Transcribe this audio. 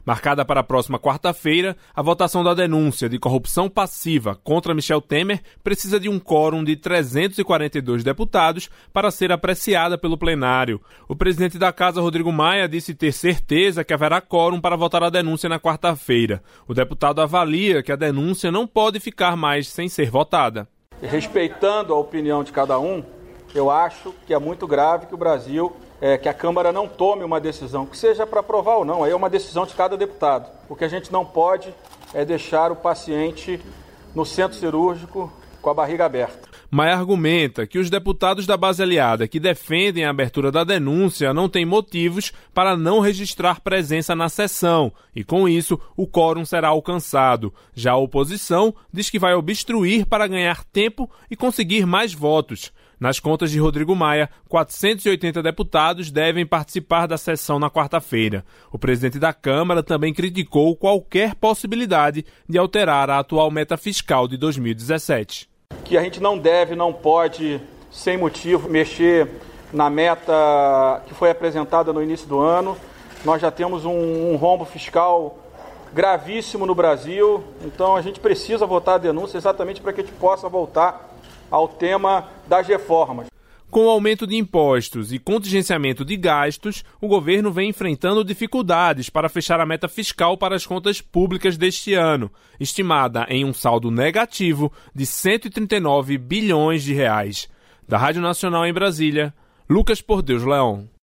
Marcada para a próxima quarta-feira, a votação da denúncia de corrupção passiva contra Michel Temer precisa de um quórum de 342 deputados para ser apreciada pelo plenário. O presidente da Casa, Rodrigo Maia, disse ter certeza que haverá quórum para votar a denúncia na quarta-feira. O deputado avalia que a denúncia não pode ficar mais sem ser votada. Respeitando a opinião de cada um, eu acho que é muito grave que o Brasil... que a Câmara não tome uma decisão, que seja para aprovar ou não, aí é uma decisão de cada deputado. O que a gente não pode é deixar o paciente no centro cirúrgico com a barriga aberta. Maia argumenta que os deputados da base aliada que defendem a abertura da denúncia não têm motivos para não registrar presença na sessão e, com isso, o quórum será alcançado. Já a oposição diz que vai obstruir para ganhar tempo e conseguir mais votos. Nas contas de Rodrigo Maia, 480 deputados devem participar da sessão na quarta-feira. O presidente da Câmara também criticou qualquer possibilidade de alterar a atual meta fiscal de 2017. Que a gente não pode, sem motivo, mexer na meta que foi apresentada no início do ano. Nós já temos um rombo fiscal gravíssimo no Brasil, então a gente precisa votar a denúncia exatamente para que a gente possa voltar ao tema das reformas. Com o aumento de impostos e contingenciamento de gastos, o governo vem enfrentando dificuldades para fechar a meta fiscal para as contas públicas deste ano, estimada em um saldo negativo de 139 bilhões de reais. Da Rádio Nacional em Brasília, Lucas Por Deus Leão.